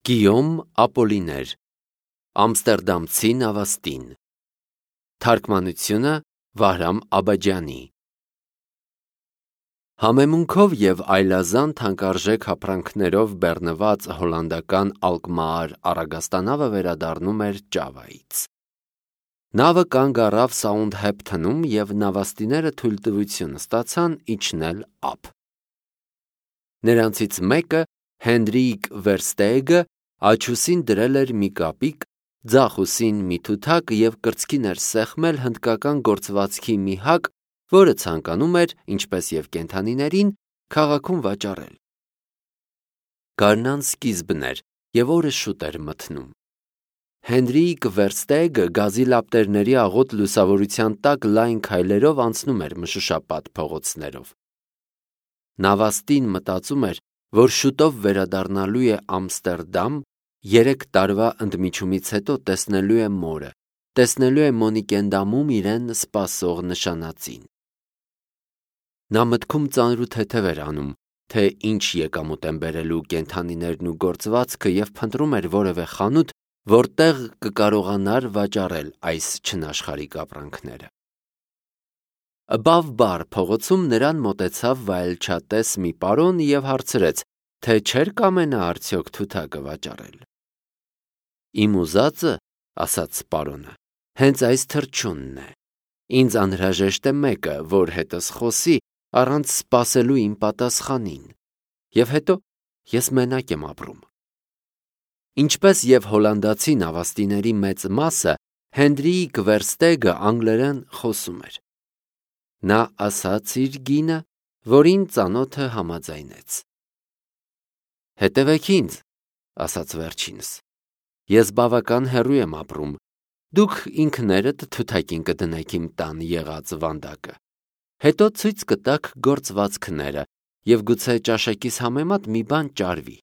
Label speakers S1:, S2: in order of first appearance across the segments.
S1: Գիյոմ Ապոլիներ, Ամստերդամցի նավաստին, Թարգմանությունը Վահրամ Աբաջյանի։ Համեմունքով և այլազան թանկարժեք հապրանքներով բեռնված հոլանդական Ալկմար առագաստանավը վերադառնում էր Ճավայից։ Նավը կանգ առավ Սաունդհեմփթոնում և նավաստիները թույլտվություն ստացան իջնել ափ։ Նրանցից մեկը, Հենրիկ Վերստեեգը, աչուսին դրել էր մի կապիկ, ձախ ուսին մի թութակ և կրծքին էր սեղմել հնդկական գործվածքի մի հակ, որը ցանկանում էր, ինչպես և կենդանիներին, քաղաքում վաճառել։ Գարնան սկիզբն էր, և օրը շուտ էր մթնում։ Հենրիկ Վերստեեգը գազի լապտերների աղոտ լուսավորության տակ լայն քայլերով անցնում էր մշուշապատ փողոցներով։ Նավաստին մտածում էր, որ շուտով վերադառնալու է Ամստերդամ, 3 տարվա ընդմիջումից հետո տեսնելու է մորը, տեսնելու է Մոնիկենդամում իրեն սպասող նշանածին։ Նա մտքում ծանրութեթև էր անում, թե ինչ եկամուտ են բերելու կենդանիներն ու գործվածքը և փնտրում էր որևէ խանութ, որտեղ կկարողանար վաճառել այս չնաշխարհիկ ապրանքները։ Above Bar փողոցում նրան մոտեցավ վայելչատես մի պարոն և հարցրեց, թե չէր կամենա արդյոք թութակը վաճառել։ Իմ ուզածը, ասաց պարոնը, հենց այս թռչունն է։ Ինձ անհրաժեշտ է մեկը, որ հետս խոսի, առանց սպասելու իմ պատասխանին։ Եվ հետո ես մենակ եմ ապրում։ Ինչպես և հոլանդացի նավաստիների մեծ մասը, Հենրիկ Վերստեեգը անգլերեն խոսում էր։ Նա ասաց իր գինը, որին ծանոթը համաձայնեց։ Հետևեք ինձ, ասաց վերջինս։ Ես բավական հեռու եմ ապրում։ Դուք ինքներդ թութակին կդնեք իմ տան եղած վանդակը։ Հետո ցույց կտաք գործվածքները և գուցե ճաշակիս համեմատ մի բան ճարվի։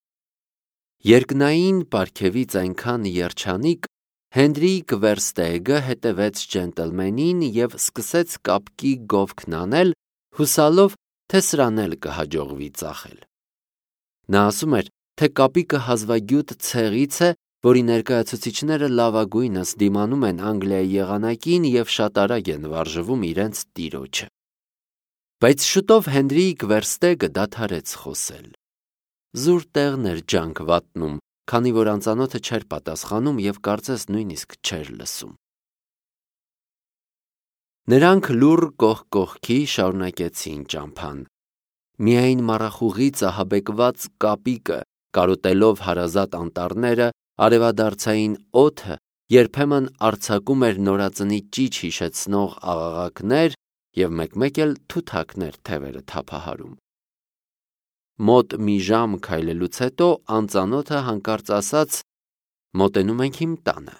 S1: Երկնային պարգևից այնքան երջանիկ, Հենրիկ Վերստեեգը հետևեց ջենտլմենին և սկսեց կապկի գովքն անել, հուսալով, թե սրան էլ կհաջողվի ծախել։ Նա ասում էր, թե կապիկը հազվագյուտ ցեղից է, որի ներկայացուցիչները լավագույնս դիմանում են Անգլիայի եղանակին և շատ արագ են վարժվում իրենց տիրոջը։ Բայց շուտով Հենրիկ Վերստեեգը դադարեց խոսել։ Զուր տեղն էր ջանք վատնում, քանի որ անծանոթը չէր պատասխանում և կարծես նույնիսկ չէր լսում։ Նրանք լուռ կողք կողքի շարունակեցին ճամփան։ Միայն մառախուղից ահաբեկված կապիկը, կարոտելով հարազատ անտառները, արևադարձային օդը, երբեմն արձակում էր նորածնի ճիչ հիշեցնող աղաղակներ և մեկ-մեկ էլ թութակներ թևերը թափահարում։ Մոտ մի ժամ քայլելուց հետո անծանոթը հանկարծ ասաց. «Մոտենում ենք իմ տանը»։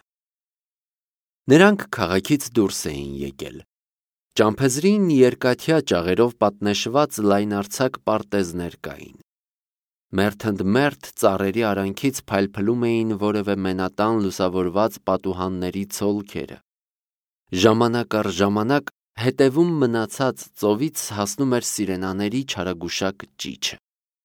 S1: Նրանք քաղաքից դուրս էին եկել։ Ճամփեզրին երկաթյա ճաղերով պատնեշված լայնարձակ պարտեզներ կային։ Մերթընդմերթ ծառերի արանքից փայլփլում էին որևէ մենատան լուսավորված պատուհանների ցոլքերը։ Ժամանակ առ ժամանակ հետևում մնացած ծովից հասնում էր սիրենաների չարագուշակ ճիչը։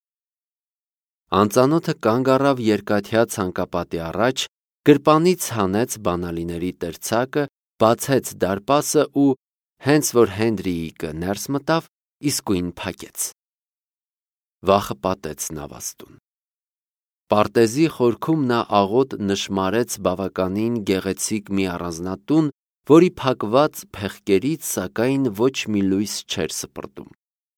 S1: Անծանոթը կանգ առավ երկաթյա ցանկապատի առաջ, գրպանից հանեց բանալիների տերձակը, բացեց դարպասը ու, հենց որ Հենրիկը ներս մտավ, իսկույն փակեց։ Վախը պատեց նավաստուն։ Պարտեզի խորքում նա աղոտ նշմարեց բավականին գեղեցիկ մի առանձնատուն, որի փակված փեղկերից, սակայն, ոչ մի լույս չէր սպրտում։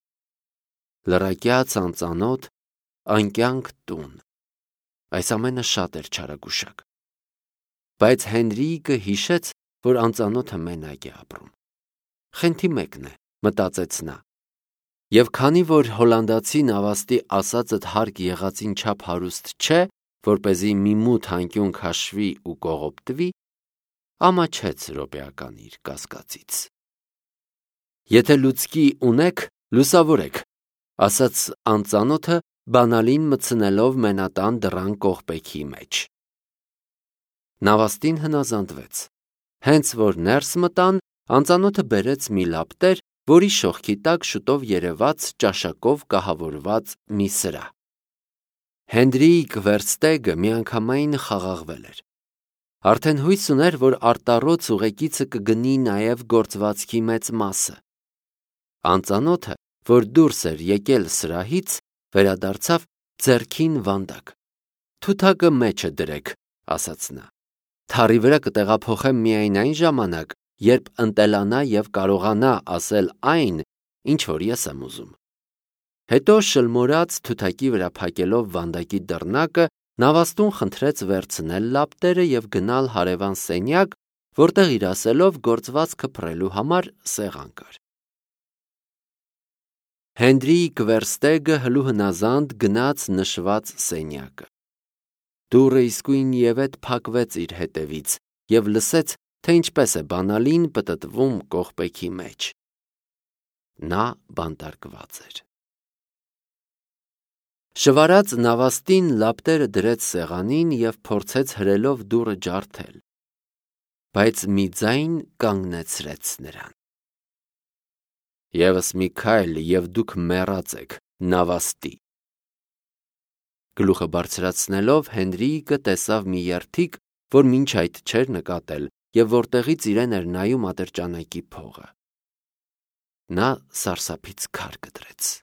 S1: Լռակյաց, անծանոթ, անկյանք տուն։ Այս ամենը շատ էր չարագուշակ։ Բայց Հենրիկը հիշեց, որ անծանոթը մենակ է ապրում։ Խենթի մեկն է, մտածեց նա։ Եվ քանի որ հոլանդացի նավաստի ասածդ հարկ եղածին չափ հարուստ չէ, որպեսզի մի մութ անկյուն քաշվի ու կողոպտվի, ամաչեց րոպեական իր կասկածից։ Եթե լուցկի ունեք, լուսավորեք, ասաց անծանոթը, բանալին մտցնելով մենատան դռան կողպեքի մեջ։ Նավաստին հնազանդվեց։ Հենց որ ներս մտան, անծանոթը բերեց մի լապտեր, որի շողքի տակ շուտով երևաց ճաշակով կահավորված մի սրահ։ Հենրիկ Վերստեգը միանգամայն խաղաղվել էր։ Արդեն հույս ուներ, որ արտառոց ուղեկիցը կգնի նաև գործվածքի մեծ մասը։ Անծանոթը, որ դուրս էր եկել սրահից, վերադարձավ ձեռքին վանդակ։ «Թութակը մեջը դրեք», ասաց նա։ «Թառի վրա կտեղափոխեմ միայն այն ժամանակ, երբ ընտելանա և կարողանա ասել այն, ինչ որ ես եմ ուզում»։ Հետո շլմորած թութակի վրա փակելով վանդակի դռնակը, նավաստուն խնդրեց վերցնել լապտերը և գնալ հարևան սենյակ, որտեղ իր ասելով գործվածքը փռելու համար սեղան կար։ Հենրիկ Վերստեգը հլուհնազանդ գնաց նշված սենյակը։ Դուռը իսկույնևեթ փակվեց իր հետևից և լսեց, թե ինչպես է բանալին պտտվում կողպեքի մեջ։ Նա բանտարկված էր։ Շվարած նավաստին լապտերը դրեց սեղանին և փորձեց հրելով դուռը ջարդել, բայց մի ձայն կանգնեցրեց նրան։ «Եվս մի քայլ, և դուք մեռած եք, նավաստի»։ Գլուխը բարձրացնելով Հենրիկը տեսավ մի երդիկ, որ մինչ այդ չէր նկատել և որտեղից իրեն էր նայում ատրճանակի փողը։ Նա սարսափից քար կտրեց։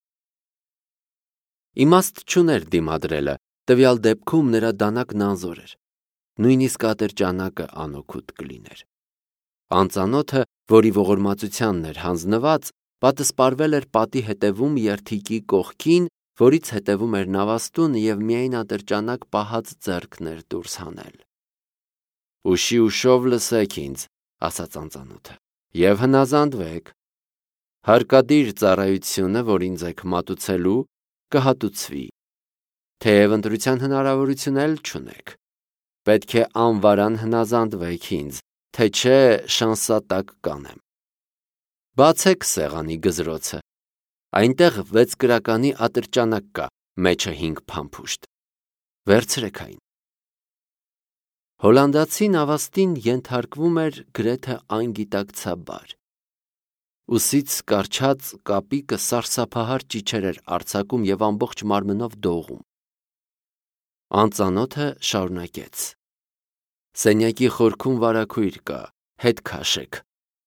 S1: Իմաստ չուներ դիմադրելը, տվյալ դեպքում նրա դանակն անզոր էր, նույնիսկ ատրճանակը անօգուտ կլիներ։ Անծանոթը, որի ողորմածությանն էր հանձնված, պատսպարվել էր պատի հետևում երդիկի կողքին, որից հետևում էր նավաստուն և միայն ատրճանակ պահած ձեռքն էր դուրս հանել։ «Ուշի ուշով լսեք ինձ», ասաց անծանոթը, «և հնազանդվեք։ Հարկադիր ծառայությունը, որ ինձ եք մատուցելու, կհատուցվի, թեև ընտրության հնարավորություն էլ չունեք։ Պետք է անվարան հնազանդվեք ինձ, թե չէ շանսատակ կանեմ։ Բացեք սեղանի գզրոցը, այնտեղ 6 կրականի ատրճանակ կա, մեջը 5 փամփուշտ։ Վերցրեք այն»։ Հոլանդացի նավաստին ենթարկվում էր գրեթե անգիտակցաբար։ Ուսից կառչած կապիկը սարսափահար ճիչեր էր արձակում և ամբողջ մարմնով դողում։ Անծանոթը շարունակեց. «Սենյակի խորքում վարագույր կա, հետ քաշեք»։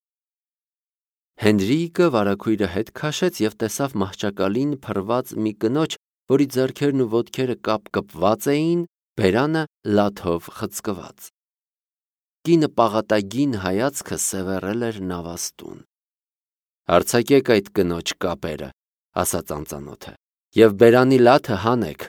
S1: Հենրիկը վարագույրը հետ քաշեց և տեսավ մահճակալին փռված մի կնոջ, որի ձեռքերն ու ոտքերը կապկպված էին, բերանը լաթով խցկված։ Կինը պաղատագին հայացքը սևեռել էր նավաստուն։ «Արձակեք այդ կնոջ կապերը», ասաց անծանոթը, «և բերանի լաթը հանեք»։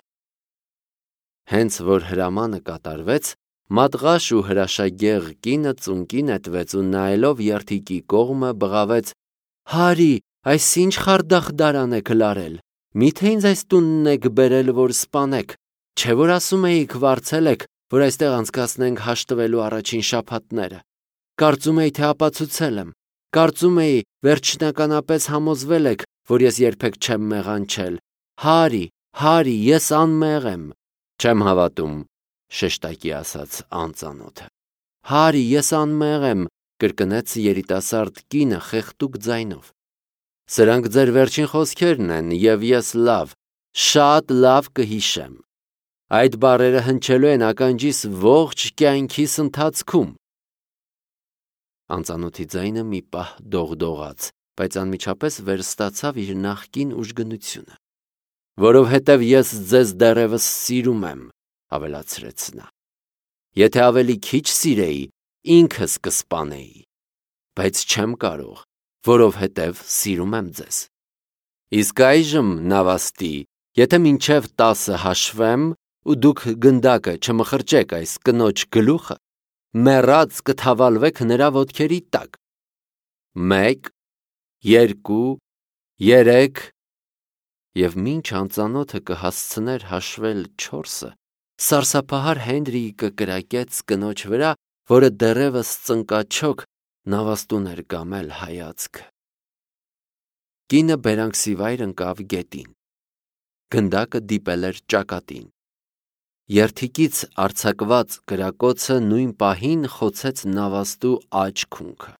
S1: Հենց որ հրամանը կատարվեց, մատղաշ ու հրաշագեղ կինը ծունկի նետվեց ու նայելով երդիկի կողմը բղավեց. «Հարի, այս ինչ խարդախդարան եք լարել, մի՞թե ինձ այս տունն եք բերել, որ սպանեք, չէ՞ որ ասում էիք վարձել եք, որ այստեղ անցկացնենք հաշտվելու առաջին շաբաթները։ Կարծում էի, թե ապացուցել եմ, կարծում էի, վերջնականապես համոզվել եք, որ ես երբեք չեմ մեղանչել։ Հարի, ես անմեղ եմ»։ «Չեմ հավատում», շեշտակի ասաց անծանոթը։ «Հարի, ես անմեղ եմ», կրկնեց երիտասարդ կինը խեղդուկ ձայնով։ «Սրանք ձեր վերջին խոսքերն են, և ես շատ լավ կհիշեմ։ Այդ բառերը հնչելու են ականջիս ողջ կյանքիս ընթացքում»։ Անծանոթի ձայնը մի պահ դողդողաց, բայց անմիջապես վերստացավ իր նախկին ուժգնությունը։ «Որովհետև ես ձեզ դեռևս սիրում եմ», ավելացրեց նա։ «Եթե ավելի քիչ սիրեի, ինքս կսպանեի, բայց չեմ կարող, որովհետև սիրում եմ ձեզ։ Իսկ այժմ, նավաստի, եթե մինչև 10 հաշվեմ, ու դուք գնդակը չմխրճեք այս կնոջ գլուխը, մեռած կթավալվեք նրա ոտքերի տակ։ 1, 2, 3… Եվ մինչ անծանոթը կհասցներ հաշվել 4-ը, սարսափահար Հենրիկը կրակեց կնոջ վրա, որը դեռևս ծնկաչոք նավաստուն էր կամել հայացքը։ Կինը բերանքսիվայր ընկավ գետին։ Գնդակը դիպել էր ճակատին։ Երդիկից արձակված կրակոցը նույն պահին խոցեց նավաստու աջ քունքը։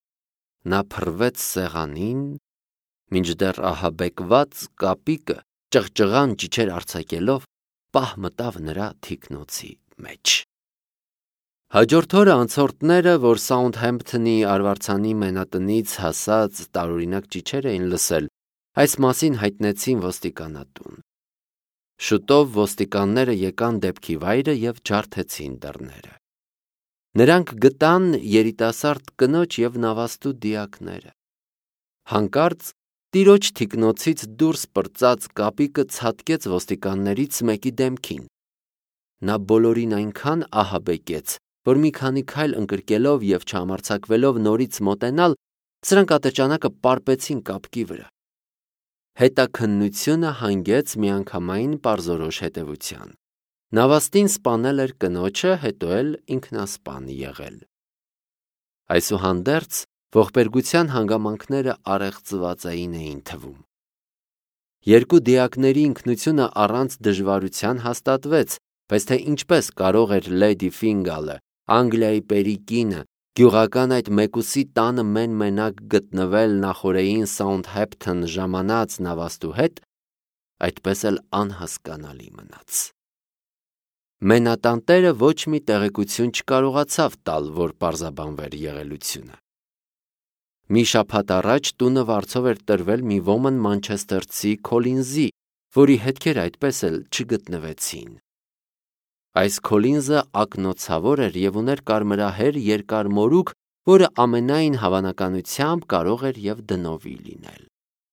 S1: Նա փռվեց սեղանին, մինչդեռ ահաբեկված կապիկը ճղճղան ճիչեր արձակելով պահ մտավ նրա թիկնոցի մեջ։ Հաջորդ օրը անցորդները, որ Սաունդհեմփթոնի արվարձանի մենատնից հասած տարօրինակ ճիչեր էին լսել, այս մասին հայտնեցին ոստիկանատուն։ Շուտով ոստիկանները եկան դեպքի վայրը և ջարդեցին դռները։ Նրանք գտան երիտասարդ կնոջ և նավաստու դիակները։ Հանկարծ տիրոջ թիկնոցից դուրս պրծած կապիկը ցատկեց ոստիկաններից մեկի դեմքին։ Նա բոլորին այնքան ահաբեկեց, որ մի քանի քայլ ընկրկելով և չհամարձակվելով նորից մոտենալ, սրանք ատրճանակը պարպեցին կապկի վրա։ Հետաքննությունը հանգեց միանգամայն պարզորոշ հետևության։ Նավաստին սպանել էր կնոջը, հետո էլ ինքնասպան եղել։ Այսուհանդերձ ողբերգության հանգամանքները առեղծվածային էին թվում։ Երկու դիակների ինքնությունը առանց դժվարության հաստատվեց, բայց թե ինչպես կարող էր Լեյդի Ֆինգալը, Անգլիայի պերի կինը, գյուղական այդ մեկուսի տանը մեն-մենակ գտնվել նախօրեին Սաունդհեմփթոն ժամանած նավաստու հետ, այդպես էլ անհասկանալի մնաց։ Մենատանտերը ոչ մի տեղեկություն չկարողացավ տալ, որ պարզաբանվեր եղելությունը։ Մի շաբաթ առաջ տունը վարձով էր տրվել մի ոմն մանչեսթերցի Քոլինզի, որի հետքերը այդպես էլ չգտնվեցին։ Այս Քոլինզը ակնոցավոր էր և ուներ կարմրահեր երկար մորուք, որը ամենայն հավանականությամբ կարող էր և դնովի լինել։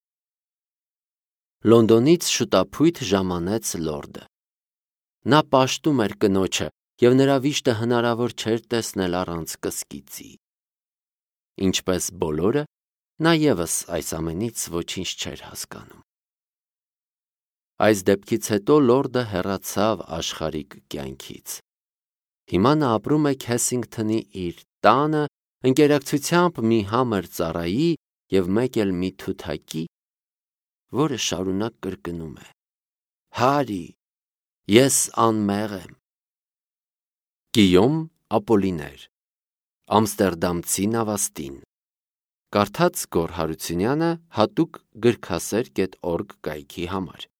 S1: Լոնդոնից շուտափույթ ժամանեց լորդը։ Նա պաշտում էր կնոջը, և նրա վիշտը հնարավոր չէր տեսնել առանց կսկիծի։ Ինչպես բոլորը, նա ևս այս ամենից ոչինչ չէր հասկանում։ Այս դեպքից հետո լորդը հեռացավ աշխարհիկ կյանքից։ Հիմա նա ապրում է Քեսինգթոնի իր տանը, ընկերակցությամբ մի համր ծառայի և մեկ էլ մի թութակի, որը շարունակ կրկնում է. «Հարի, ես անմեղ եմ»։ Գիյոմ Ապոլիներ, Ամստերդամցի նավաստին։ Կարդաց Գոռ Հարությունյանը հատուկ գրքասեր.org կայքի համար։